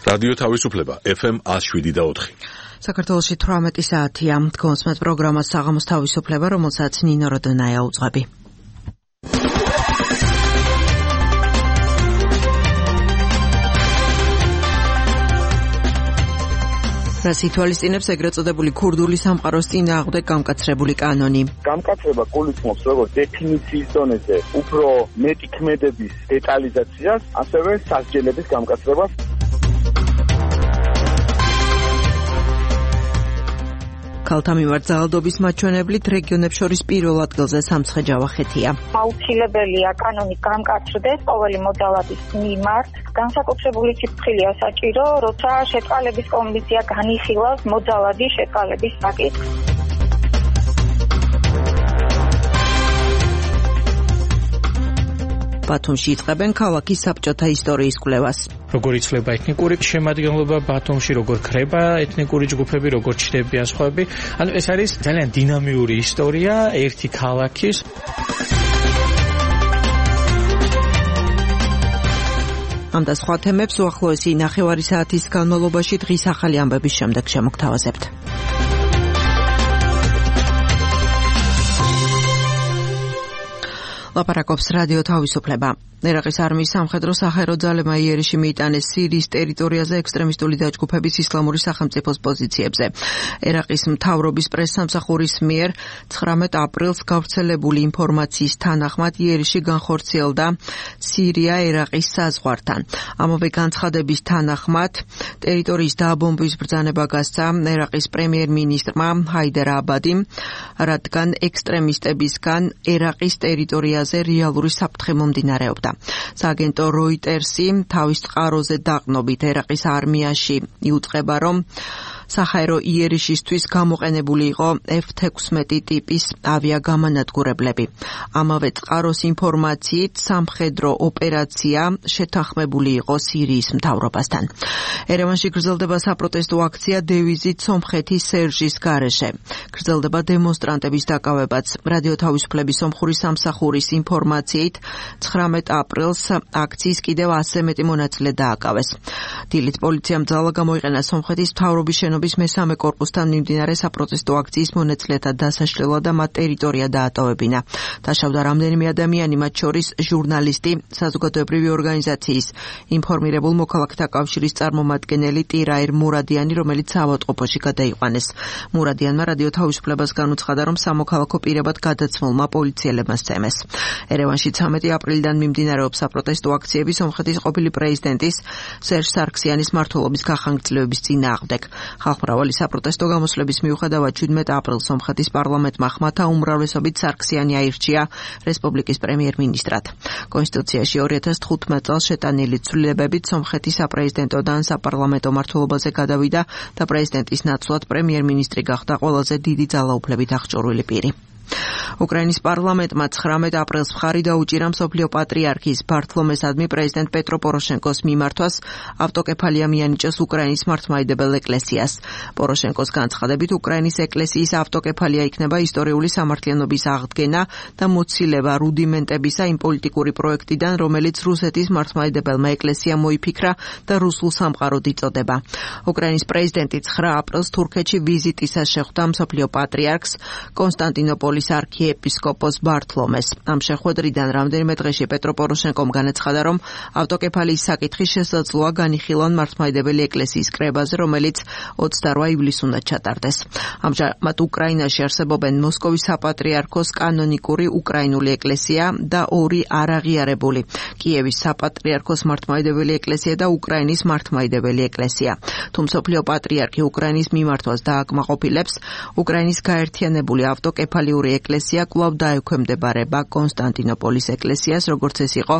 რადიო თავისუფლება FM 107.4. საქართველოში 18 საათია. კონსმეთ პროგრამა საღამოს თავისუფლება, რომელსაც ნინო როდონაია უძღვები. რას ითვალისწინებს ეგრეთ წოდებული ქურდული სამყაროს წინააღმდეგ გამკაცრებული კანონი? გამკაცრება გულისხმობს როგორც დეფინიციის დონეზე უფრო მეტი ქმედების დეტალიზაციას, ასევე სასჯელების გამკაცრებას. ქალთა მიმართ ძალადობის მაჩვენებლით რეგიონებს შორის პირველ ადგილზე სამცხე-ჯავახეთია. აუცილებელია კანონი გამკაცრდეს ყოველი მოძალადის მიმართ. განსაკუთრებული სიფრთხილეა საჭირო, როცა შეტყალების კომისია განიხილავს მოძალადის შეტყალების საკითხს. ბათუმში იწყებენ ქალაქის საბჭოთა ისტორიის კვლევას. როგორ იცვლება ეთნიკური შემადგენლობა ბათუმში, როგორ ქრება ეთნიკური ჯგუფები, როგორ ჩნდებიან სხვაები. ანუ ეს არის ძალიან დინამიური ისტორია ერთი ქალაქის. ამ და სხვა თემებს უახლოესი ნახევარი საათის განმავლობაში დღის ახალი ამბების შემდეგ შემოგთავაზებთ. ლაპარაკობს რადიო თავისუფლება. ერაყის არმიის სამხედრო სახერო ძალებმა იერიში მიიტანეს სირიის ტერიტორიაზე ექსტრემისტული დაჯგუფების ისლამური სახელმწიფოს პოზიციებზე. ერაყის მთავრობის პრესსამსახურის მიერ 19 აპრილს გავრცელებული ინფორმაციის თანახმად იერიში განხორციელდა სირია-ერაყის საზღვართან. ამავე განცხადების თანახმად ტერიტორიის დააბომბვის ბრძანება გასცა ერაყის პრემიერ-მინისტრმა ჰაიდარ აბადიმ, რადგან ექსტრემისტებისგან ერაყის ტერიტორიაზე რეალური საფრთხე მომდინარეობდა. სააგენტო როიტერსი თავის წყაროზე დაყნობით ერაყის არმიაში იუწყება, რომ სახაერო იერიშისთვის გამოყენებული იყო F-16 ტიპის ავიაგამანადგურებლები. ამავე წყაროს ინფორმაციით სამხედრო ოპერაცია შეთანხმებული იყო სირიის მთავრობასთან. ერევანში გრძელდება საპროტესტო აქცია დევიზით სომხეთის სერჟის გარეშე. გრძელდება დემონსტრანტების დაკავებაც. რადიო თავისუფლების სომხური სამსახურის ინფორმაციით 19 აპრილს აქციის კიდევ 100 მეტი მონაწილე დააკავეს. დილით პოლიციამ ძალა გამოიყენა სომხეთის მთავრობის შენობის მესამე კორპუსთან მიმდინარე საპროტესტო აქციის მონაწილეთა დასაშლელად და მათ ტერიტორია დაატოვებინა. დაშავდა რამდენიმე ადამიანი, მათ შორის ჟურნალისტი, საზოგადოებრივი ორგანიზაციის ინფორმირებულ მოქალაქეთა კავშირის წარმომადგენელი ტირაირ მურადიანი, რომელიც საავადმყოფოში გადაიყვანეს. მურადიანმა რადიო თავისუფლებას განუცხადა, რომ სამოქალაქო პირებად გადაცმულმა პოლიციელებმა სცემეს. ერევანში 13 აპრილიდან მიმდინარეობს საპროტესტო აქციები სომხეთის ყოფილი პრეზიდენტის სერჟ სარქსიანის მმართველობის გახანგრძლივების წინააღმდეგ. ხალხმრავალი საპროტესტო გამოსვლების მიუხედავად 17 აპრილს სომხეთის პარლამენტმა ხმათა უმრავლესობით სარქსიანი აირჩია რესპუბლიკის პრემიერ-მინისტრად. კონსტიტუციაში 2015 წელს შეტანილი ცვლილებებით სომხეთის საპრეზიდენტოდან საპარლამენტო მმართველობაზე გადავიდა და პრეზიდენტის ნაცვლად პრემიერ-მინისტრი გახდა ყველაზე დიდი ძალაუფლებით აღჭურვილი პირი. უკრაინის პარლამენტმა 19 აპრილს მხარი დაუჭირა მსოფლიო პატრიარქის ბართლომესადმი პრეზიდენტ პეტრო პოროშენკოს მიმართვას ავტოკეფალია მიანიჭოს უკრაინის მართლმადიდებელ ეკლესიას. პოროშენკოს განცხადებით, უკრაინის ეკლესიის ავტოკეფალია იქნება ისტორიული სამართლიანობის აღდგენა და მოცილება რუდიმენტებისა იმ პოლიტიკური პროექტიდან, რომელიც რუსეთის მართლმადიდებელმა ეკლესიამ მოიფიქრა და რუსულ სამყაროდ იწოდება. უკრაინის პრეზიდენტი 9 აპრილს თურქეთში ვიზიტისას შეხვდა მსოფლიო პატრიარქს კონსტანტინოპოლის არქიეპისკოპოს ბართლომეს. ამ შეხვედრიდან რამდენიმე დღეში პეტრო პოროშენკომ განაცხადა, რომ ავტოკეფალიის საკითხი შესაძლოა განიხილონ მართლმადიდებელი ეკლესიის კრებაზე, რომელიც 28 ივლისს უნდა ჩატარდეს. ამჟამად უკრაინაში არსებობენ მოსკოვის საპატრიარქოს კანონიკური უკრაინული ეკლესია და ორი არაღიარებული კიევის საპატრიარქოს მართლმადიდებელი ეკლესია და უკრაინის მართლმადიდებელი ეკლესია. თუ მსოფლიო პატრიარქი უკრაინის მიმართვას დააკმაყოფილებს, უკრაინის გაერთიანებული ავტოკეფალიური ეკლესია კვლავ დაექვემდებარება კონსტანტინოპოლის ეკლესიას, როგორც ეს იყო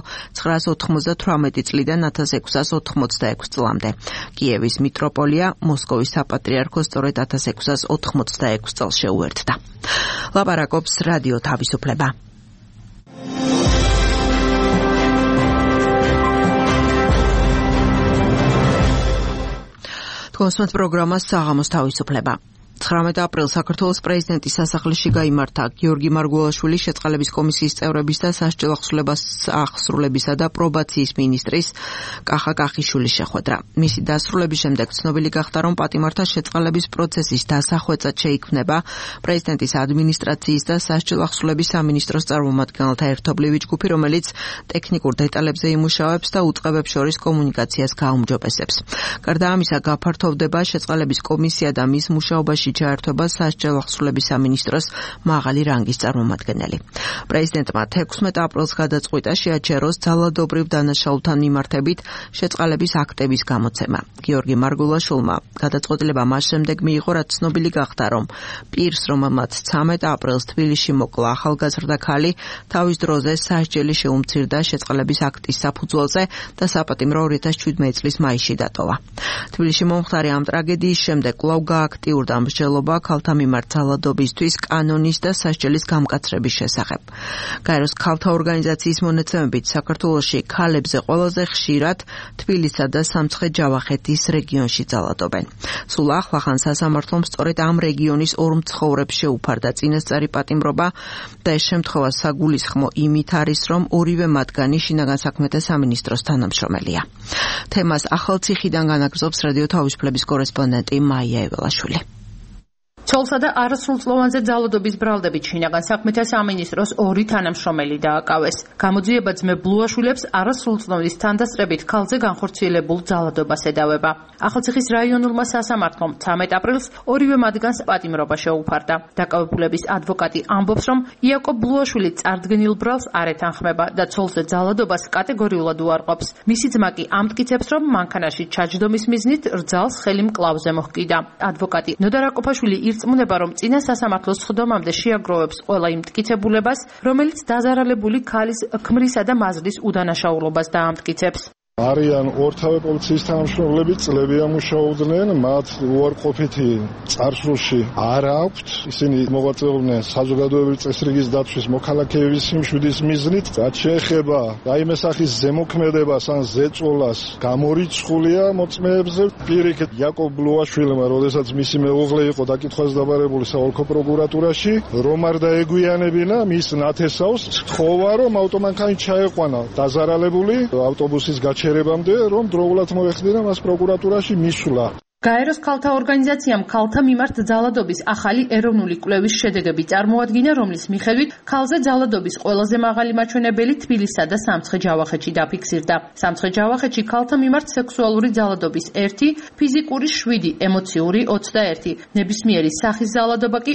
998 წლიდან 1686 წლამდე. კიევის მიტროპოლია მოსკოვის საპატრიარქოს სწორედ 1686 წელს შეუერთდა. ლაპარაკობს რადიო თავისუფლება. კონსმეთ პროგრამას საღამოს თავისუფლება. 19 აპრილს საქართველოს პრეზიდენტის სასახლეში გაიმართა გიორგი მარგულაშვილის შეწყალების კომისიის წევრების და სასჯელ აღსრულებისა და პრობაციის მინისტრის კახა კახიშვილის შეხვედრა. მისი დასრულების შემდეგ ცნობილი გახდა, რომ პატიმართა შეწყალების პროცესის დასახვეწად შეიქმნება პრეზიდენტის ადმინისტრაციის და სასჯელ აღსრულების სამინისტროს წარმომადგენელთა ერთობლივი ჯგუფი, რომელიც ტექნიკურ დეტალებზე იმუშავებს და უწყებებს შორის კომუნიკაციას გააუმჯობესებს. გარდა ამისა, გაფართოვდება შეწყალების კომისია და მის მუშაობაში ჩაერთვება სასჯელ აღსრულების სამინისტროს მაღალი რანგის წარმომადგენელი. პრეზიდენტმა 16 აპრილს გადაწყვიტა შეაჩეროს ძალადობრივ დანაშაულთან მიმართებით შეწყალების აქტების გამოცემა. გიორგი მარგულაშვილმა გადაწყვეტილება მას შემდეგ მიიღო, რაც ცნობილი გახდა, რომ პირს, რომელმაც 13 აპრილს თბილისში მოკლა ახალგაზრდა ქალი, თავის დროზე სასჯელი შეუმცირდა შეწყალების აქტის საფუძველზე და საპატიმრო 2017 წლის მაისში დატოვა. თბილისში მომხდარი ამ ტრაგედიის შემდეგ კვლავ გააქტიურდა მსჯელობა ქალთა მიმართ ძალადობისთვის კანონის და სასჯელის გამკაცრების შესახებ. გაეროს ქალთა ორგანიზაციის მონაცემებით საქართველოში ქალებზე ყველაზე ხშირად თბილისსა და სამცხე-ჯავახეთის რეგიონში ძალადობენ. სულ ახლახან სასამართლომ სწორედ ამ რეგიონის ორ მცხოვრებს შეუფარდა წინასწარი პატიმრობა და ეს შემთხვევა საგულისხმო იმით არის, რომ ორივე მათგანი შინაგან საქმეთა სამინისტროს თანამშრომელია. თემას ახალციხიდან განაგრძობს რადიო თავისუფლების კორესპონდენტი მაია ეველაშვილი. ცოლსა და არასრულწლოვანზე ძალადობის ბრალდებით შინაგან საქმეთა სამინისტროს ორი თანამშრომელი დააკავეს. გამოძიება ძმებ ბლუაშვილებს არასრულწლოვნის თანდასწრებით ქალზე განხორციელებულ ძალადობას ედავება. ახალციხის რაიონულმა სასამართლომ 13 აპრილს ორივე მათგანს პატიმრობა შეუფარდა. დაკავებულების ადვოკატი ამბობს, რომ იაკობ ბლუაშვილი წარდგენილ ბრალს არ ეთანხმება და ცოლზე ძალადობას კატეგორიულად უარყოფს. მისი ძმა კი ამტკიცებს, რომ მანქანაში ჩაჯდომის მიზნით რძალს ხელი მკლავზე მოჰკიდა. ადვოკატი ნოდარ აკოფაშვილი ირწმუნება, რომ წინა სასამართლოს სხდომამდე შეაგროვებს ყველა იმ მტკიცებულებას, რომელიც დაზარალებული ქალის ქმრისა და მაზლის უდანაშაულობას დაამტკიცებს. არიან ორთავე პოლიციის თანამშრომლები, წლებია მუშაობდნენ, მათ უარყოფითი წარსულში არ აქვთ. ისინი მოღვაწეობდნენ საზოგადოებრივი წესრიგის დაცვის მოქალაქეების სიმშვიდის მიზნით. რაც შეეხება რაიმე სახის ზემოქმედებას ან ზეწოლას, გამორიცხულია მოწმეებზე. პირიქით, იაკობ ბლუაშვილმა, როდესაც მისი მეუღლე იყო დაკითხვას დაბარებული საოლქო პროკურატურაში, რომ არ დაეგვიანებინა მის ნათესავს, თხოვა, რომ ავტომანქანი ჩაეყვანა დაზარალებული ავტობუსის გაჩერებამდე, რომ დროულად მოეხდინა მას პროკურატურაში მისვლა. გაეროს ქალთა ორგანიზაციამ ქალთა მიმართ ძალადობის ახალი ეროვნული კვლევის შედეგები წარმოადგინა, რომლის მიხედვით ქალზე ძალადობის ყველაზე მაღალი მაჩვენებელი თბილისსა და სამცხე-ჯავახეთში დაფიქსირდა. სამცხე-ჯავახეთში ქალთა მიმართ სექსუალური ძალადობის 1, ფიზიკური 7, ემოციური 21, ნებისმიერი სახის ძალადობა კი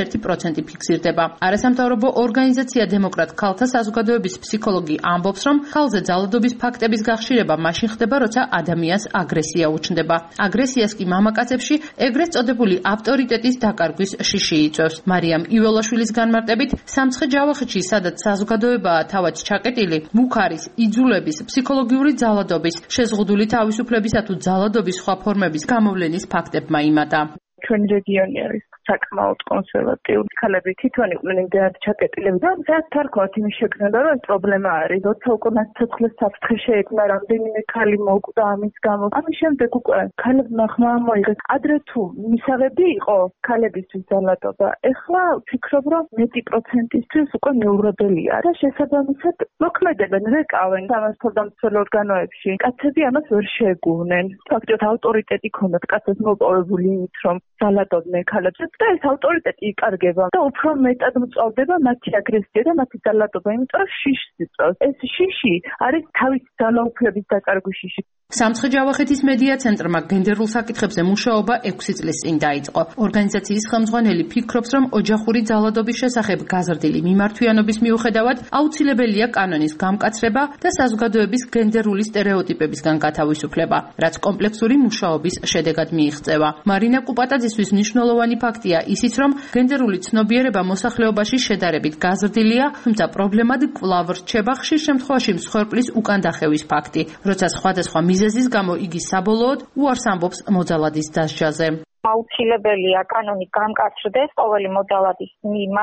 21% ფიქსირდება. არასამთავრობო ორგანიზაცია დემოკრატ ქალთა საზოგადოების ფსიქოლოგი ამბობს, რომ ქალზე ძალადობის ფაქტების გახშირება მაშინ ხდება, როცა ადამიანს აგრესია უჩნდება. აგრესიას კი მამაკაცებში ეგრეთ წოდებული ავტორიტეტის დაკარგვის შიში იწვევს. მარიამ იველაშვილის განმარტებით, სამცხე-ჯავახეთში, სადაც საზოგადოებაა თავად ჩაკეტილი, მუქარის, იძულების, ფსიქოლოგიური ძალადობის, შეზღუდული თავისუფლებისა თუ ძალადობის სხვა ფორმების გამოვლენის ფაქტებმა იმატა. ჩვენი რეგიონი არის საკმაოდ კონსერვატიული. ქალები თვითონ იყვნენ იმდენად ჩაკეტილები და რაც თარქოთ იმის შექმნება, რომ პრობლემა არის. როცა უკვე ცოცხლის საფრთხე შეექმნა, რამდენიმე ქალი მოკვდა ამის გამო. ამის შემდეგ უკვე ქალებმა ხმა მოიღეს. ადრე თუ მისაღები იყო ქალებისთვის ძალადობა, ეხლა ვფიქრობ, რომ მეტი პროცენტისთვის უკვე მეურვებელია და შესაბამისად მოქმედებენ, რეკავენ სამართალდამცველ ორგანოებში. კაცები ამას ვერ შეეგუნენ. ფაქტობრივად ავტორიტეტი ქონდათ კაცებს მოპოვებული იმით, რომ ძალადობდნენ ქალებზე და ეს ავტორიტეტი იკარგება და უფრო მეტად მწვავდება მათი აგრესია და მათი ძალადობა, იმიტომ რომ შიშს იწვევს. ეს შიში არის თავის ძალაუფლების დაკარგვის შიში. სამცხე-ჯავახეთის მედია ცენტრმა გენდერულ საკითხებზე მუშაობა 6 წლის წინ დაიწყო. ორგანიზაციის ხელმძღვანელი ფიქრობს, რომ ოჯახური ძალადობის შესახებ გაზრდილი მიმართვიანობის მიუხედავად აუცილებელია კანონის გამკაცრება და საზოგადოების გენდერული სტერეოტიპებისგან გათავისუფლება, რაც კომპლექსური მუშაობის შედეგად მიიღწევა. მარინა კუპატაძისთვის მნიშვნელოვანი ფაქტია ისიც, რომ გენდერული ცნობიერება მოსახლეობაში შედარებით გაზრდილია, თუმცა პრობლემად კვლავ რჩება ხშირ შემთხვევაში მსხვერპლის უკან დახევის ფაქტი, როცა სხვადასხვა მიზეზის გამო იგი საბოლოოდ უარს ამბობს მოძალადის დასჯაზე. აუცილებელია კანონი გამკაცრდეს ყოველი მოძალადის მიმართ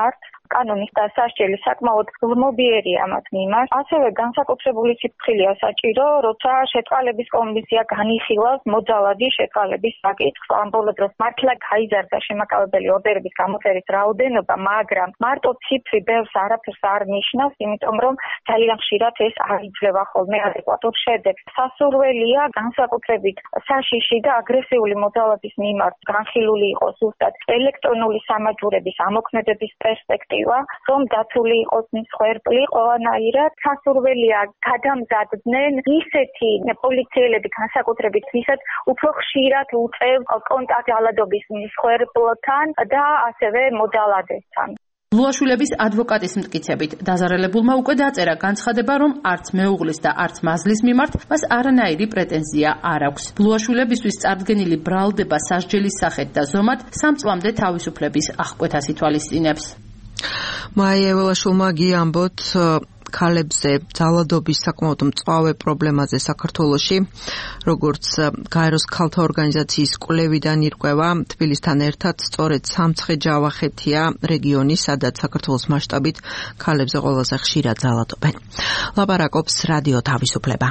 კანონის და სასჯელი საკმაოდ გრძნობიერია მათ მიმართ. ასევე განსაკუთრებული სიფრთხილეა საჭირო, როცა შეწყალების კომისია განიხილავს მოძალადი შეწყალების საკითხს. ამ ბოლო დროს მართლა გაიზარდა შემაკავებელი ორდერების გამოწერის რაოდენობა, მაგრამ მარტო ციფრი ბევრს არაფერს არ ნიშნავს, იმიტომ რომ ძალიან ხშირად ეს არ იძლევა ხოლმე ადეკვატურ შედეგს. სასურველია განსაკუთრებით საშიში და აგრესიული მოძალადის მიმართ განხილული იყოს ზუსტად ელექტრონული სამაჯურების ამოქმედების პერსპექტივა, რომ დაცული იყოს მის ხვერპლი ყველანაირად. სასურველია გადამზადდნენ ისეთი პოლიციელები განსაკუთრებით, ვისაც უფრო ხშირად უწევს კონტაქტ ძალადობის მის ხვერპლთან და ასევე მოძალადესთან. ლუაშვილების ადვოკატის მტკიცებით, დაზარალებულმა უკვე დაწერა განცხადება, რომ არც მეუღლის და არც მაზლის მიმართ მას არანაირი პრეტენზია არ აქვს. ლუაშვილებისთვის წარდგენილი ბრალდება სასჯელის სახით და ზომად 3 წლამდე თავისუფლების აღკვეთას ითვალისწინებს. მაია ველაშვილმა გიამბოთ ქალებზე ძალადობის საკმაოდ მწვავე პრობლემაზე საქართველოში, როგორც გაეროს ქალთა ორგანიზაციის კვლევიდან ირკვევა, თბილისთან ერთად სწორედ სამცხე-ჯავახეთია რეგიონი, სადაც საქართველოს მასშტაბით ქალებზე ყველაზე ხშირად ძალადობენ. ლაპარაკობს რადიო თავისუფლება.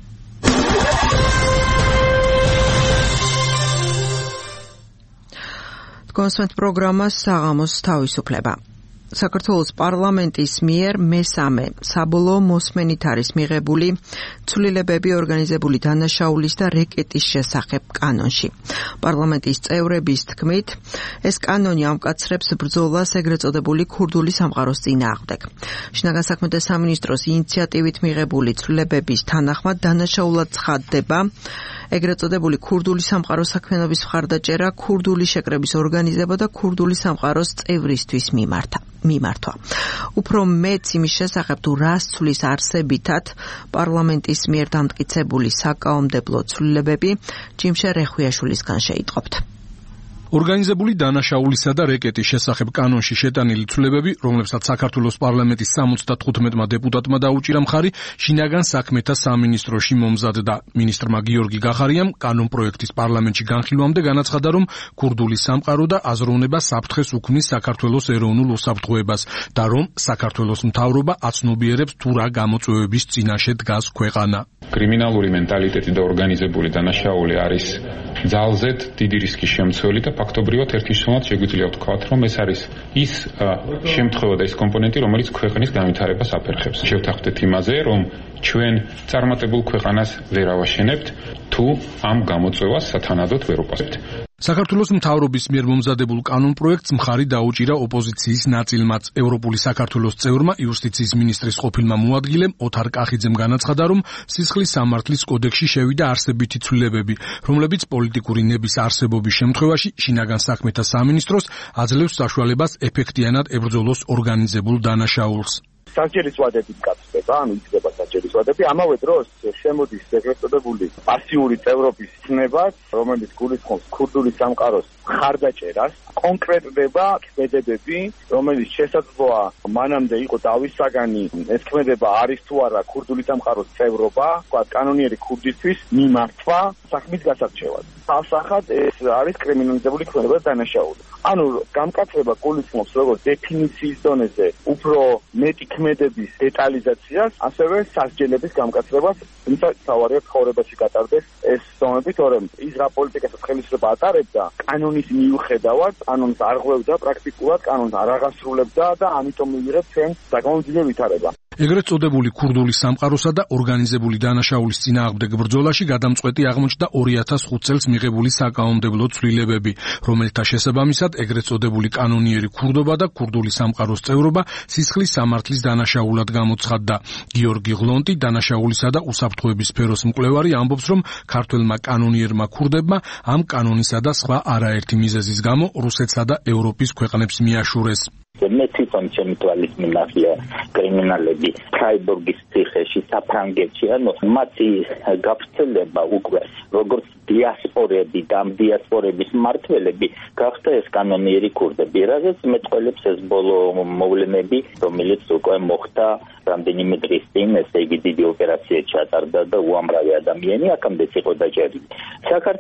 კონსვენთ პროგრამა საღამოს თავისუფლება. საქართველოს პარლამენტის მიერ მესამე საბოლოო მოსმენით არის მიღებული ცვლილებები ორგანიზებული დანაშაულის და რეკეტის შესახებ კანონში. პარლამენტის წევრების თქმით, ეს კანონი ამკაცრებს ბრძოლას ეგრეთ წოდებული ქურდული სამყაროს წინააღმდეგ. შინაგან საქმეთა სამინისტროს ინიციატივით მიღებული ცვლილებების თანახმად დანაშაულად ცხადდება ეგრეთ წოდებული ქურდული სამყაროს საქმიანობის მხარდაჭერა, ქურდული შეკრების ორგანიზება და ქურდული სამყაროს წევრისთვის მიმართვა. უფრო მეც იმის შესახებ, თუ რას ცვლის არსებითად პარლამენტის მიერ დამტკიცებული საკანონმდებლო ცვლილებები, ჯიმშე რეხვიაშვილისგან შეიტყობთ. ორგანიზებული დანაშაულისა და რეკეტის შესახებ კანონში შეტანილი ცვლილებები, რომლებსაც საქართველოს პარლამენტის 75-მა დეპუტატმა დაუჭირა მხარი, შინაგან საქმეთა სამინისტროში მომზადდა. მინისტრმა გიორგი გახარიამ კანონ პროექტის პარლამენტში განხილვამდე განაცხადა, რომ ქურდული სამყარო და აზროვნება საფრთხეს უქმნის საქართველოს ეროვნულ უსაფრთხოებას და რომ საქართველოს მთავრობა აცნობიერებს თუ რა გამოწვევების წინაშე დგას ქვეყანა. კრიმინალური მენტალიტეტი და ორგანიზებული დანაშაული არის ძალზედ დიდი რისკის შემცველი და ფაქტობრივად ერთიშრომად შეგვიძლია ვთქვათ, რომ ეს არის ის შემთხვევა და ის კომპონენტი, რომელიც ქვეყნის განვითარებას აფერხებს. შევთანხმდეთ იმაზე, რომ ჩვენ წარმატებულ ქვეყანას ვერ ავაშენებთ, თუ ამ გამოწვევას სათანადოდ ვერ უპასუხებთ. საქართველოს მთავრობის მიერ მომზადებულ კანონ პროექტს მხარი დაუჭირა ოპოზიციის ნაწილმაც. ევროპული საქართველოს წევრმა იუსტიციის მინისტრის ყოფილმა მოადგილემ ოთარ კახიძემ განაცხადა, რომ სისხლის სამართლის კოდექსში შევიდა არსებითი ცვლილებები, რომლებიც პოლიტიკური ნების არსებობის შემთხვევაში შინაგან საქმეთა სამინისტროს აძლევს საშუალებას ეფექტიანად ებრძოლოს ორგანიზებულ დანაშაულს. სასჯელის ვადებით გაცდება, ანუ იწდება სასჯელის ვადები, ამავე დროს შემოდის ეგრეთ წოდებული პასიური წევრობის ცნებაც, რომელიც გულისხმობს ქურდული სამყაროს მხარდაჭერას, კონკრეტდება ქმედებები, რომელიც შესაძლოა მანამდე იყო დავისაგანი, ეს ქმედება არის თუ არა ქურდული სამყაროს წევრობა, თქვათ კანონიერი ქურდისთვის მიმართვა საქმის გასარჩევად. ასახად ეს არის კრიმინალიზებული ქმედება და დანაშაული. ანუ გამკაცრება გულისხმობს როგორც დეფინიციის დონეზე უფრო მეტი ქმედების დეტალიზაციას, ასევე სასჯელების გამკაცრებას, თუმცა თავარია ცხოვრებაში გატარდეს ეს ზომები, თორემ ის რა პოლიტიკასაც ხელისუფლება ატარებდა, კანონის მიუხედავად, კანონს არ ღვევდა პრაქტიკულად, კანონს არ აღასრულებდა და ამიტომ მიიღეთ ჩვენ საკმაოდ დიდი ვითარება. ეგრეთ წოდებული ქურდული სამყაროსა და ორგანიზებული დანაშაულის წინააღმდეგ ბრძოლაში გადამწყვეტი აღმოჩნდა 2005 წელს მიღებული საკანონმდებლო ცვლილებები, რომელთა შესაბამისად ეგრეთ წოდებული კანონიერი ქურდობა და ქურდული სამყაროს წევრობა სისხლის სამართლის დანაშაულად გამოცხადდა. გიორგი ღლონტი, დანაშაულისა და უსაფრთხოების სფეროს მკვლევარი, ამბობს, რომ ქართველმა კანონიერმა ქურდებმა ამ კანონისა და სხვა არაერთი მიზეზის გამო რუსეთსა და ევროპის ქვეყნებს მიაშურეს. მე თვითონ ჩემი თვალის მინახია კრიმინალები ფრაიბურგის ციხეში საფრანგეთში, ანუ მათი გავრცელება უკვე როგორც დიასპორები და ამ დიასპორების მმართველები გახდა ეს კანონიერი ქურდები, რაზეც მეტყველებს ეს ბოლო მოვლენები, რომელიც უკვე მოხდა რამდენიმე დღის წინ, ესე იგი დიდი ოპერაცია ჩატარდა და უამრავი ადამიანი აქამდეც იყო დაჭერილი.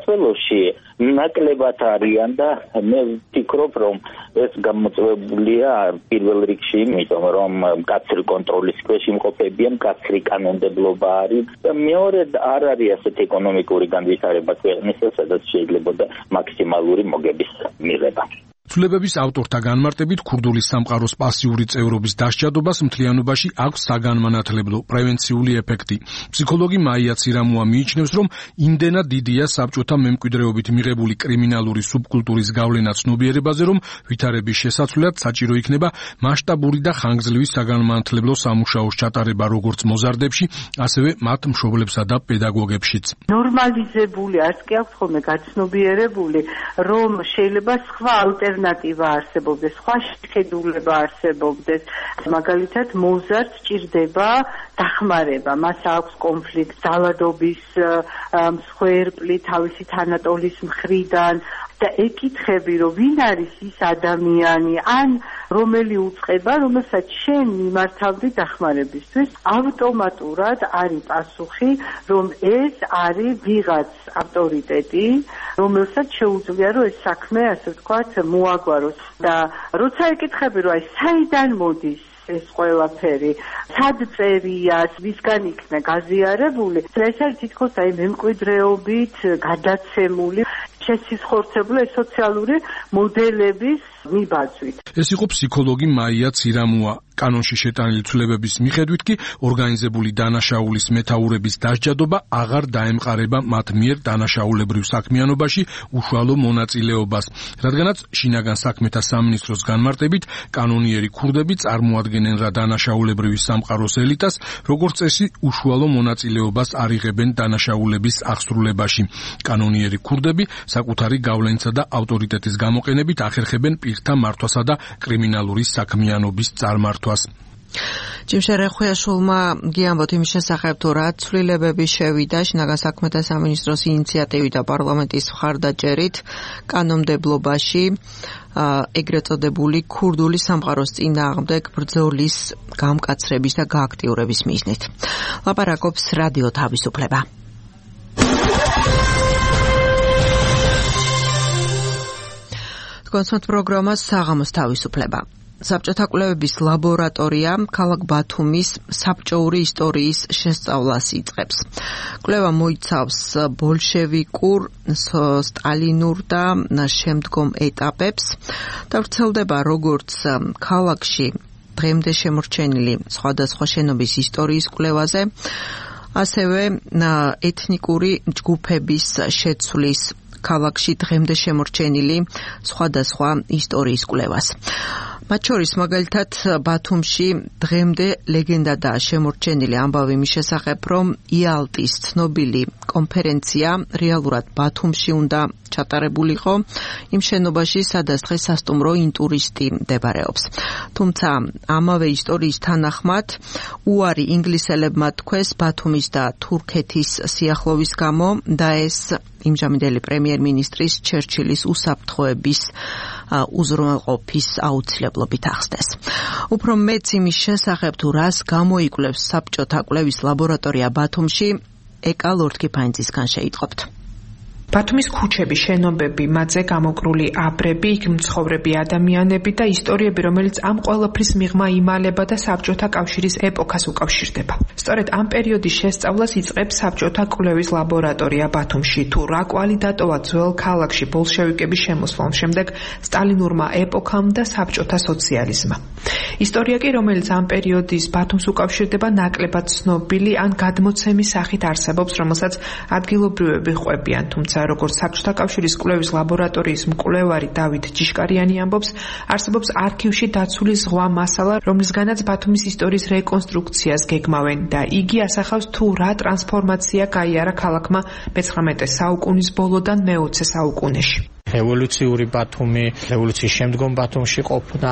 საქართველოში ნაკლებად არიან და მე ვფიქრობ, რომ ეს გამოწვეულია პირველ რიგში, იმიტომ რომ მკაცრი კონტროლის ქვეშ იმყოფებიან, მკაცრი კანონმდებლობა არის და მეორედ არ არის ასეთ ეკონომიკური განვითარება ქვეყნისა, სადაც შეიძლებოდა მაქსიმალური მოგების მიღება. ცვლილებების ავტორთა განმარტებით ქურდული სამყაროს პასიური წევრობის დასჯადობას მთლიანობაში აქვს საგანმანათლებლო პრევენციული ეფექტი. ფსიქოლოგი მაია ცირამუა მიიჩნევს, რომ იმდენად დიდია საბჭოთა მემკვიდრეობით მიღებული კრიმინალური სუბკულტურის გავლენა ცნობიერებაზე, რომ ვითარების შესაცვლელად საჭირო იქნება მასშტაბური და ხანგრძლივი საგანმანათლებლო სამუშაოს ჩატარება როგორც მოზარდებში, ასევე მათ მშობლებსა და პედაგოგებშიც. ნორმალიზებული, არც კი აქვს ხოლმე გაცნობიერებული, რომ შეიძლება სხვა ალტერნატივა არსებობდეს, სხვა შეხედულება არსებობდეს. მაგალითად, მოზარდს სჭირდება დახმარება, მას აქვს კონფლიქტ, ძალადობის მსხვერპლი თავისი თანატოლის მხრიდან და ეკითხები, რომ ვინ არის ის ადამიანი, ან რომელი უწყება, რომელსაც შენ მიმართავდი დახმარებისთვის, ავტომატურად არის პასუხი, რომ ეს არის ვიღაც ავტორიტეტი, რომელსაც შეუძლია, რომ ეს საქმე, ასე ვთქვათ, მოაგვაროს. და როცა ეკითხები, რომ აი საიდან მოდის ეს ყველაფერი, სად წერია, ვისგან იქნა გაზიარებული, ეს არის თითქოს აი მემკვიდრეობით გადაცემული შესიზღორცებული სოციალური მოდელების მიბაძვით. ეს იყო ფსიქოლოგი მაია ცირამუა. კანონში შეტანილი ცვლილებების მიხედვით კი ორგანიზებული დანაშაულის მეთაურების დასჯადობა აღარ დაემყარება მათ მიერ დანაშაულებრივ საქმიანობაში უშუალო მონაწილეობას, რადგანაც შინაგან საქმეთა სამინისტროს განმარტებით კანონიერი ქურდები წარმოადგენენ რა დანაშაულებრივი სამყაროს ელიტას, როგორც წესი უშუალო მონაწილეობას არ იღებენ დანაშაულების აღსრულებაში. კანონიერი ქურდები საკუთარი გავლენისა და ავტორიტეტის გამოყენებით ახერხებენ პირთა მართვასა და კრიმინალური საქმიანობის წარმართვას. ჯიმშერე ხვიაშულმა გიამბოთ იმის შესახებ, თუ რა ცვლილებები შევიდა შინაგან საქმეთა სამინისტროს ინიციატივით და პარლამენტის მხარდაჭერით კანონმდებლობაში ეგრეთ წოდებული ქურდული სამყაროს წინააღმდეგ ბრძოლის გამკაცრების და გააქტიურების მიზნით. ლაპარაკობს რადიო თავისუფლება. კონსულტ პროგრამა საღამოს თავისუფლება. საბჭოთა კვლევების ლაბორატორია ქალაქ ბათუმის საბჭოური ისტორიის შესწავლას იწყებს. კვლევა მოიცავს ბოლშევიკურ, სტალინურ და შემდგომ ეტაპებს და ვრცელდება როგორც ქალაქში დღემდე შემორჩენილი სხვადასხვა შენობის ისტორიის კვლევაზე, ასევე ეთნიკური ჯგუფების შეცვლის ქალაქში დღემდე შემორჩენილი სხვადასხვა ისტორიის კვლევას. მათ შორის მაგალითად ბათუმში დღემდე ლეგენდადაა შემორჩენილი ამბავი მის შესახებ, რომ იალტის ცნობილი კონფერენცია რეალურად ბათუმში უნდა ჩატარებულიყო იმ შენობაში, სადაც დღეს სასტუმრო ინტურისტი მდებარეობს. თუმცა ამავე ისტორიის თანახმად უარი ინგლისელებმა თქვეს ბათუმის და თურქეთის სიახლოვის გამო და ეს იმჟამინდელი პრემიერ-მინისტრის ჩერჩილის უსაფრთხოების უზრუნველყოფის აუცილებლობით ახსნეს. უფრო მეც იმის შესახებ, თუ რას გამოიკვლევს საბჭოთა კვლევის ლაბორატორია ბათუმში, ეკა ლორდ-კიფაინძისგან შეიტყობთ. ბათუმის ქუჩები, შენობები, მათზე გამოკრული აბრები, იქ მცხოვრები ადამიანები და ისტორიები, რომელიც ამ ყველაფრის მიღმა იმალება და საბჭოთა კავშირის ეპოქას უკავშირდება. სწორედ ამ პერიოდის შესწავლას იწყებს საბჭოთა კვლევის ლაბორატორია ბათუმში, თუ რა კვალი დატოვა ძველ ქალაქში ბოლშევიკების შემოსვლამ შემდეგ სტალინურმა ეპოქამ და საბჭოთა სოციალიზმმა. ისტორია კი, რომელიც ამ პერიოდის ბათუმს უკავშირდება, ნაკლებად ცნობილი ან გადმოცემის სახით არსებობს, რომელსაც ადგილობრივები ყვებიან, თუმცა როგორც საბჭოთა კავშირის კვლევის ლაბორატორიის მკვლევარი დავით ჯიშკარიანი ამბობს, არსებობს არქივში დაცული ზღვა მასალა, რომლისგანაც ბათუმის ისტორიის რეკონსტრუქციას გეგმავენ და იგი ასახავს, თუ რა ტრანსფორმაცია გაიარა ქალაქმა მე-19 საუკუნის ბოლოდან მე-20 საუკუნეში. რევოლუციური ბათუმი, რევოლუციის შემდგომ ბათუმში ყოფნა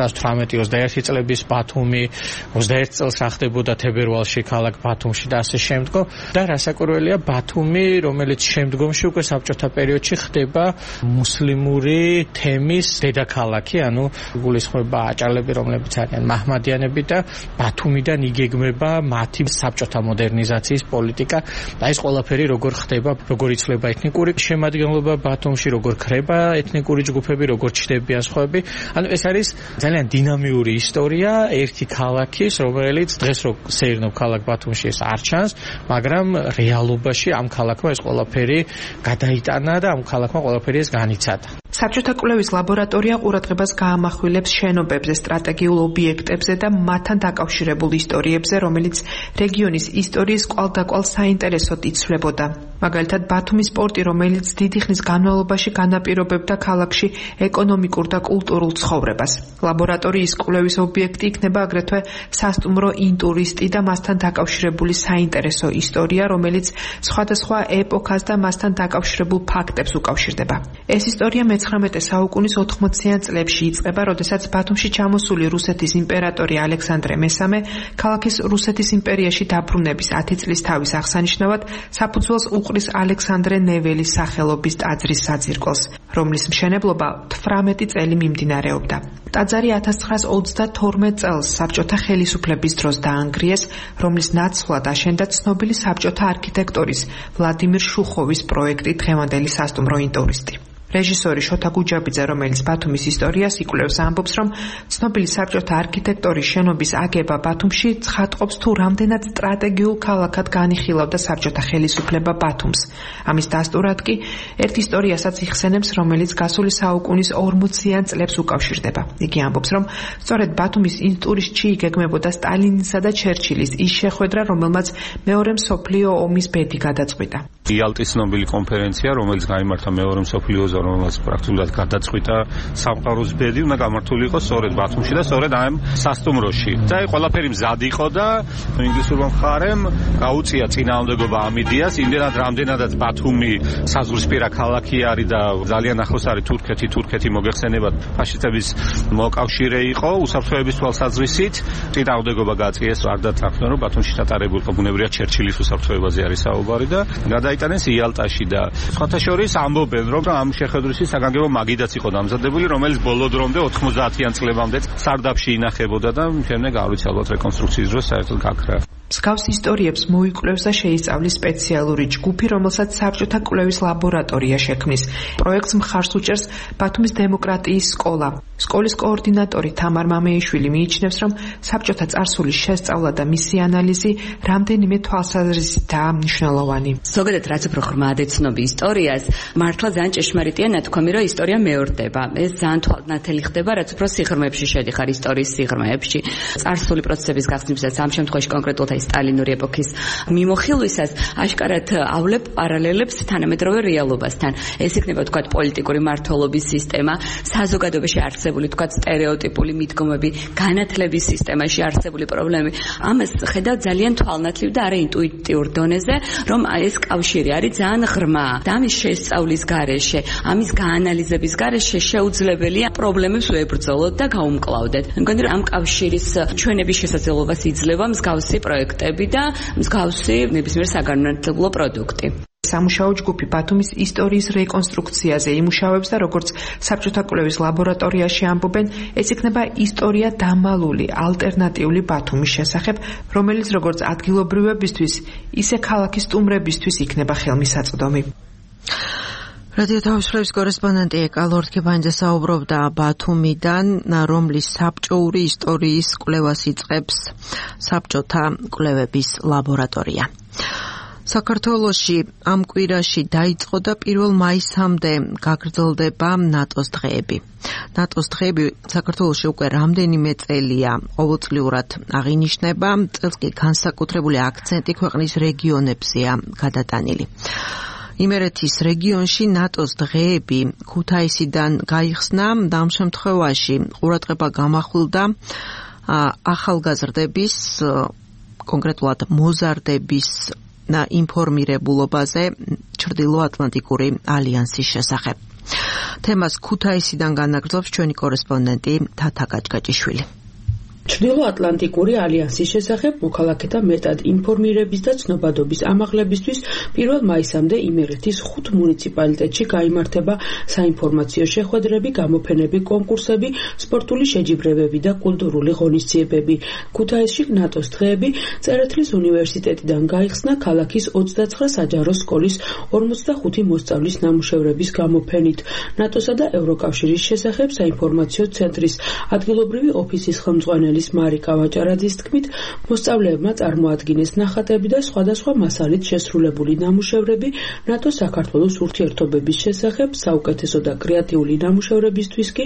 1918-21 წლების ბათუმი, 21 წელს რა ხდებოდა თებერვალში ქალაქ ბათუმში და ასე შემდგომ და რასაკვირველია ბათუმი, რომელიც შემდგომში უკვე საბჭოთა პერიოდში ხდება მუსლიმური თემის დედაქალაქი, ანუ გულისხმობა აჭარლები, რომლებიც არიან მაჰმადიანები და ბათუმიდან იგეგმება მათი საბჭოთა მოდერნიზაციის პოლიტიკა და ეს ყველაფერი როგორ ხდება, როგორ იცვლება ეთნიკური შემადგენლობა ბათუმში, როგორ ხრება ეთნიკური ჯგუფები, როგორც ჩნდებიან სხვაები. ანუ ეს არის ძალიან დინამიური ისტორია ერთი ქალაქის, რომელიც დღეს რო სეირნობ ქალაქ ბათუმში ეს არ ჩანს, მაგრამ რეალობაში ამ ქალაქმა ეს ყველაფერი გადაიტანა და ამ ქალაქმა ყველაფერი ეს განიცადა. საბჭოთა კვლევის ლაბორატორია ყურადღებას გაამახვილებს შენობებზე, სტრატეგიულ ობიექტებზე და მათთან დაკავშირებულ ისტორიებზე, რომელიც რეგიონის ისტორიის კვალდაკვალ საინტერესოდ იცვლებოდა. მაგალითად, ბათუმის პორტი, რომელიც დიდი ხნის განმავლობაში განაპირობებდა ქალაქში ეკონომიკურ და კულტურულ ცხოვრებას. ლაბორატორიის კვლევის ობიექტი იქნება აგრეთვე სასტუმრო ინტურისტი და მასთან დაკავშირებული საინტერესო ისტორია, რომელიც სხვადასხვა ეპოქას და მასთან დაკავშირებულ ფაქტებს უკავშირდება. ეს ისტორია 19 საუკუნის 80-იან წლებში იწყება, როდესაც ბათუმში ჩამოსული რუსეთის იმპერატორი ალექსანდრე მესამე ქალაქის რუსეთის იმპერიაში დაბრუნების 10 წლის თავის აღსანიშნავად საფუძველს უყრის ალექსანდრე ნეველის სახელობის ტაძრის საძირკველს, რომლის მშენებლობა 18 წელი მიმდინარეობდა. ტაძარი 1932 წელს საბჭოთა ხელისუფლების დროს დაანგრიეს, რომლის ნაცვლად აშენდა ცნობილი საბჭოთა არქიტექტორის ვლადიმირ შუხოვის პროექტი დღევანდელი სასტუმრო ინტურისტი. რეჟისორი შოთა გუჯაბიძე, რომელიც ბათუმის ისტორიას იკვლევს, ამბობს, რომ ცნობილი საბჭოთა არქიტექტორის შენობის აგება ბათუმში ცხადყოფს თუ რამდენად სტრატეგიულ ქალაქად განიხილავდა საბჭოთა ხელისუფლება ბათუმს. ამის დასტურად კი ერთ ისტორიასაც იხსენებს, რომელიც გასული საუკუნის 40-იან წლებს უკავშირდება. იგი ამბობს, რომ სწორედ ბათუმის ინტურისტში იგეგმებოდა სტალინისა და ჩერჩილის ის შეხვედრა, რომელმაც მეორე მსოფლიო ომის ბედი გადაწყვიტა. იალტის ცნობილი კონფერენცია, რომელიც გაიმართა მეორე მსოფლიო ომზე, რომელმაც პრაქტიკულად გადაწყვიტა სამყაროს ბედი, უნდა გამართული იყოს სწორედ ბათუმში და სწორედ ამ სასტუმროში. და ყველაფერი მზად იყო და ინგლისურმა მხარემ გაუწია წინააღმდეგობა ამ იდეას, იმდენად რამდენადაც ბათუმი საზღვრისპირა ქალაქი არის და ძალიან ახლოს არის თურქეთი მოგეხსენებათ ფაშისტების მოკავშირე იყო უსაფრთხოების თვალსაზრისით, წინააღმდეგობა გააწიეს არ დათანხმდა, რომ ბათუმში ჩატარებულ ბუნებრივია ჩერჩილის უსაფრთხოებაზე არის საუბარი და გადაიტანეს იალტაში და სხვათა შორის ამბობენ, რომ ამ შეხვედრისის საგანგებო მაგიდაც იყო დამზადებული, რომელიც ბოლო დრომდე 90-იან წლებამდე სარდაფში ინახებოდა და შემდეგ არ ვიცი ალბათ რეკონსტრუქციის დროს საერთოდ გაქრა. მსგავს ისტორიებს მოიკვლევს და შეისწავლის სპეციალური ჯგუფი, რომელსაც საბჭოთა კვლევის ლაბორატორია შექმნის. პროექტს მხარს უჭერს ბათუმის დემოკრატიის სკოლა. სკოლის კოორდინატორი თამარ მამეიშვილი მიიჩნევს, რომ საბჭოთა წარსულის შესწავლა და მისი ანალიზი რამდენიმე თვალსაზრისითაა მნიშვნელოვანი. ზოგადად რაც უფრო ღრმად ეცნობი ისტორიას, მართლა ძალიან ჭეშმარიტია ნათქვამი, რომ ისტორია მეორდება. ეს ძალიან თვალნათელი ხდება, რაც უფრო სიღრმეებში შედიხარ ისტორიის სიღრმეებში. წარსული პროცესების გახსნისას ამ შემთხვევაში კონკრეტულად სტალინური ეპოქის მიმოხილვისას აშკარადავლებ პარალელებს თანამედროვე რეალობასთან. ეს იქნება თქვათ პოლიტიკური მართლობის სისტემა, საზოგადოებაში არსებული თქვათ სტერეოტიპული მიდგომები, განათლების სისტემაში არსებული პრობლემები. ამას ხედავ ძალიან თვალნათლივ და არა ინტუიტიურ დონეზე, რომ ეს კავშირი არის ძალიან ღრმა და ამის შესწავლის გარეშე, ამის გაანალიზების გარეშე შეუძლებელია პრობლემებს ვებრძოლოთ და გაუმკლავდეთ. მგონი რომ ამ კავშირის ჩვენების შესაძლებლობას იძლევა მსგავსი პროექტები და მსგავსი ნებისმიერ საგანმანათლებლო პროდუქტი. სამუშაო ჯგუფი ბათუმის ისტორიის რეკონსტრუქციაზე იმუშავებს და როგორც საბჭოთა კვლევის ლაბორატორიაში ამბობენ, ეს იქნება ისტორია დამალული, ალტერნატიული ბათუმის შესახებ, რომელიც როგორც ადგილობრივებისთვის, ისე ქალაქის სტუმრებისთვის იქნება ხელმისაწვდომი. რადიო თავისუფლების კორესპონდენტი ეკა ლორთქებანიძე საუბრობდა ბათუმიდან, რომლის საბჭოური ისტორიის კვლევას იწყებს საბჭოთა კვლევების ლაბორატორია. საქართველოში ამ კვირაში დაიწყო და 1 მაისამდე გაგრძელდება ნატოს დღეები. ნატოს დღეები საქართველოში უკვე რამდენიმე წელია ყოველწლიურად აღინიშნება, წელს კი განსაკუთრებული აქცენტი ქვეყნის რეგიონებზეა გადატანილი. იმერეთის რეგიონში ნატოს დღეები ქუთაისიდან გაიხსნა და ამ შემთხვევაში ყურადღება გამახვილდა ახალგაზრდების, კონკრეტულად მოზარდების ინფორმირებულობაზე ჩრდილოატლანტიკური ალიანსის შესახებ. თემას ქუთაისიდან განაგრძობს ჩვენი კორესპონდენტი თათა გაჭგაჭიშვილი. ჩრდილოატლანტიკური ალიანსის შესახებ მოქალაქეთა მეტად ინფორმირების და ცნობადობის ამაღლებისთვის 1 მაისამდე იმერეთის 5 მუნიციპალიტეტში გაიმართება საინფორმაციო შეხვედრები, გამოფენები, კონკურსები, სპორტული შეჯიბრებები და კულტურული ღონისძიებები. ქუთაისში ნატოს დღეები წერეთლის უნივერსიტეტიდან გაიხსნა ქალაქის 29 საჯარო სკოლის 45 მოსწავლის ნამუშევრების გამოფენით. ნატოსა და ევროკავშირის შესახებ საინფორმაციო ცენტრის ადგილობრივი ოფისის ხელმძღვანელი მარიკა ვაჭარაძის თქმით, მოსწავლეებმა წარმოადგინეს ნახატები და სხვადასხვა მასალით შესრულებული ნამუშევრები ნატო-საქართველოს ურთიერთობების შესახებ, საუკეთესო და კრეატიული ნამუშევრებისთვის კი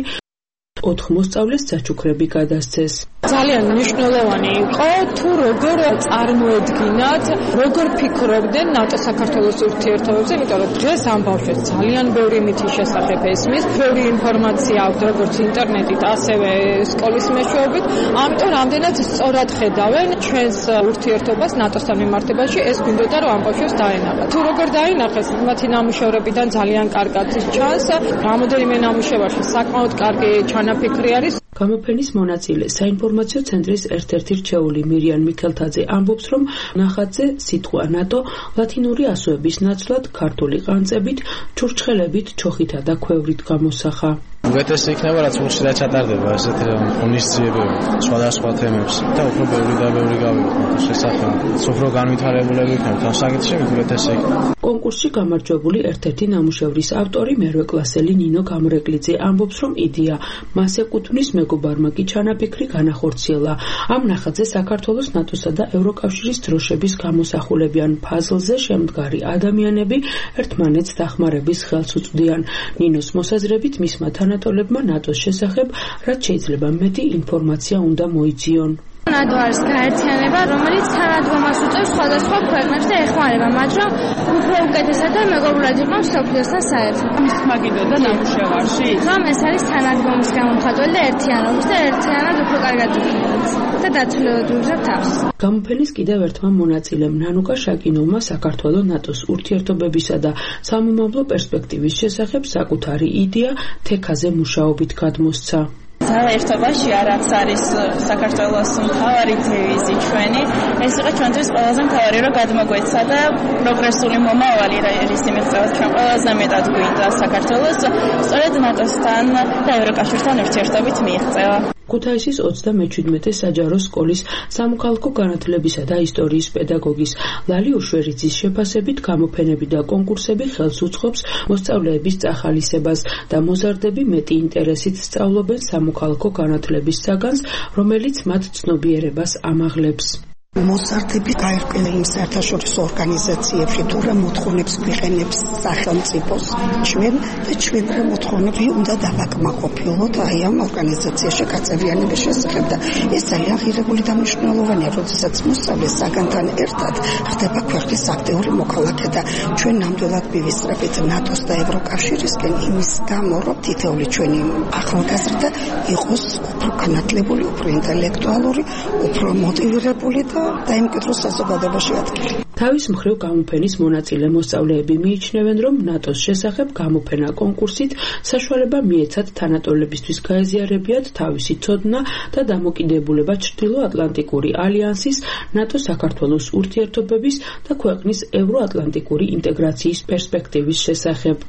4 მოსწავლეს საჩუქრები გადასცეს. ძალიან მნიშვნელოვანი იყო თუ როგორ წარმოედგინათ, როგორ ფიქრობდნენ ნატო-საქართველოს ურთიერთობებზე, იმიტომ რომ დღეს ამ ბავშვებს ძალიან ბევრი მითის შესახებ ესმის, ბევრი ინფორმაცია აქვს როგორც ინტერნეტით, ასევე სკოლის მეშვეობით, ამიტომ რამდენად სწორად ხედავენ ჩვენს ურთიერთობას ნატოსთან მიმართებაში, ეს გვინდოდა რომ ამ ბავშვებს დაენახათ. თუ როგორ დაინახეს, მათი ნამუშევრებიდან ძალიან კარგად ჩანს, რამოდენიმე ნამუშევარში საკმაოდ კარგი ჩანაფიქრი არის. გამოფენის მონაწილე საინფორმაციო ცენტრის ერთ-ერთი რჩეული მირიან მიქელთაძე ამბობს, რომ ნახატზე სიტყვა ნატო ლათინური ასოების ნაცვლად ქართული ყანწებით, ჩურჩხელებით, ჩოხითა და ქვევრით გამოსახა. უკეთესი იქნება, რაც უხშირად ჩატარდება ესეთი ღონისძიებები სხვადასხვა თემებს და უფრო ბევრი და ბევრი გავიგოთ შესახებ. უფრო განვითარებულები იქნება ამ საკითხში, უკეთესი იქნება. კონკურსში გამარჯვებული ერთ-ერთი ნამუშევრის ავტორი მერვე კლასელი ნინო გამრეკლიძე ამბობს, რომ იდეა მას ეკუთვნის, მეგობარმა კი ჩანაფიქრი განახორციელა. ამ ნახატზე საქართველოს ნატოსა და ევროკავშირის დროშების გამოსახულებიან ფაზლზე შემდგარი ადამიანები ერთმანეთს დახმარების ხელს უწვდიან. ნინოს მოსაზრებით მისმა თანატოლებმა ნატოს შესახებ, რაც შეიძლება მეტი ინფორმაცია უნდა მოიძიონ. ნატო არის გაერთიანება, რომელიც თანადგომას უწევს სხვადასხვა ქვეყნებს და ეხმარება, მაგრამ უფრო უკეთესად და მეგობრულად იყო მსოფლიოსთან საერთოდ. ამის მაგიდოდა ნამუშევარში, რომ ეს არის თანადგომის გამომხატველი და ერთიანობის და ერთიანად უფრო კარგად იქნებით და დათვლილად უგზავთ თავს. გამოფენის კიდევ ერთმა მონაწილემ ნანუკა შაკინოვმა საქართველოს ნატოს ურთიერთობებისა და სამომავლო პერსპექტივის შესახებ საკუთარი იდეა თექაზე მუშაობით გადმოსცა. საერთობაში არაც არის საქართველოს მთავარი დევიზი ჩვენი, ეს იყო ჩვენთვის ყველაზე მთავარი, რომ გადმოგვეცა და პროგრესული მომავალი რის იმედად ჩვენ ყველაზე მეტად გვინდა საქართველოს სწორედ ნატოსთან და ევროკავშირთან ურთიერთობით მიიღწევა. ქუთაისის 37 საჯარო სკოლის სამოქალაქო განათლებისა და ისტორიის პედაგოგის ლალი უშვერიძის შეფასებით გამოფენები და კონკურსები ხელს უწყობს მოსწავლეების წახალისებას და მოზარდები მეტი ინტერესით სწავლობენ სამოქალაქო განათლების საგანს, რომელიც მათ ცნობიერებას ამაღლებს. მოზარდები გაერთიანებული საერთაშორისო ორგანიზაციებში თუ რა მოთხოვნებს გვიყენებს სახელმწიფოს ჩვენ და ჩვენ რა მოთხოვნები უნდა დავაკმაყოფილოთ აი ამ ორგანიზაციაში გაწევრიანების შესახებ და ეს ძალიან ღირებული და მნიშვნელოვანია, როდესაც მოსწავლე საგანთან ერთად ხდება ქვეყნის აქტიური მოქალაქე და ჩვენ ნამდვილად მივისწრებით ნატოს და ევროკავშირისკენ იმის გამო, რომ თითოეული ჩვენი ახალგაზრდა იყოს უფრო განათლებული, უფრო ინტელექტუალური, უფრო მოტივირებული და დაიმკვიდროს საზოგადოებაში ადგილი. თავის მხრივ გამოფენის მონაწილე მოსწავლეები მიიჩნევენ, რომ ნატოს შესახებ გამოფენა კონკურსით საშუალება მიეცათ თანატოლებისთვის გაეზიარებიათ თავისი ცოდნა და დამოკიდებულება ჩრდილოატლანტიკური ალიანსის, ნატო-საქართველოს ურთიერთობების და ქვეყნის ევროატლანტიკური ინტეგრაციის პერსპექტივის შესახებ.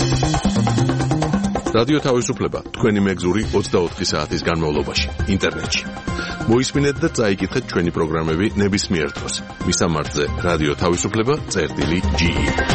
რადიო თავისუფლება თქვენი მეგზური 24 საათის განმავლობაში ინტერნეტში. მოისმინეთ და წაიკითხეთ ჩვენი პროგრამები ნებისმიერ დროს. მისამართზე რადიო თავისუფლება.ge.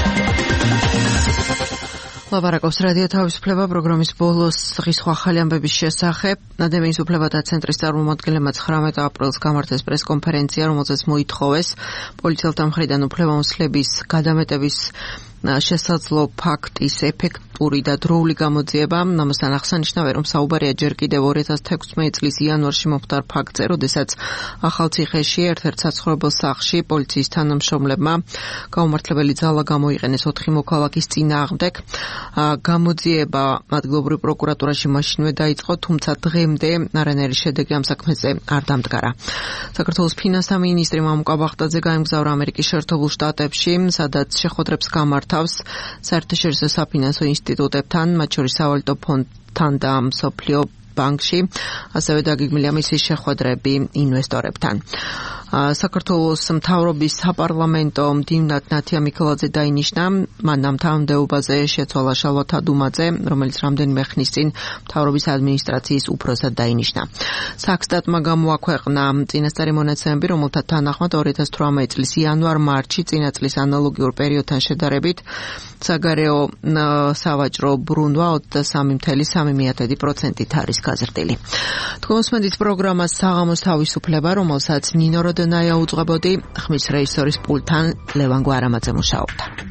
ლაპარაკობს რადიო თავისუფლება პროგრამის ბოლოს დღის ახალი ამბების შესახებ. ნადემის უფლებათა ცენტრის წარმომადგენლებმა 19 აპრილს გამართეს პრესკონფერენცია, რომელზეც მოითხოვეს პოლიციელთა მხრიდან უფლებამოსილების გადამეტების შესაძლო ფაქტის ეფექტური და დროული გამოძიება. ამასთან აღსანიშნავია, რომ საუბარია ჯერ კიდევ 2016 წლის იანვარში მომხდარ ფაქტზე, როდესაც ახალციხეში ერთ-ერთ საცხოვრებელ სახლში პოლიციის თანამშრომლებმა გაუმართლებელი ძალა გამოიყენეს 4 მოქალაქის წინააღმდეგ. გამოძიება ადგილობრივ პროკურატურაში მაშინვე დაიწყო, თუმცა დღემდე არანაირი შედეგი ამ საქმეზე არ დამდგარა. საქართველოს ფინანსთა მინისტრი მამუკა ბახტაძე გაემგზავრა ამერიკის შეერთებულ შტატებში, სადაც შეხვედრებს გამართა საერთაშორისო საფინანსო ინსტიტუტებთან, მათ შორის სავალუტო ფონდთან და მსოფლიო ბანკში, ასევე დაგეგმილია მისი შეხვედრები ინვესტორებთან. საქართველოს მთავრობის საპარლამენტო მდივნად ნათია მიქელაძე დაინიშნა, მან ამ თანამდებობაზე შეცვალა შალვა თადუმაძე, რომელიც რამდენიმე ხნის წინ მთავრობის ადმინისტრაციის უფროსად დაინიშნა. საქსტატმა გამოაქვეყნა წინასწარი მონაცემები, რომელთა თანახმად 2018 წლის იანვარ-მარტში წინა წლის ანალოგიურ პერიოდთან შედარებით საგარეო სავაჭრო ბრუნვა 23.3% არის გაზრდილი. თქვენსმენდით პროგრამას საღამოს თავისუფლება, რომელსაც ნინო როდენაია უძღვებოდი, ხმის რეჟისორის პულტთან ლევან გვარამაძე მუშაობდა.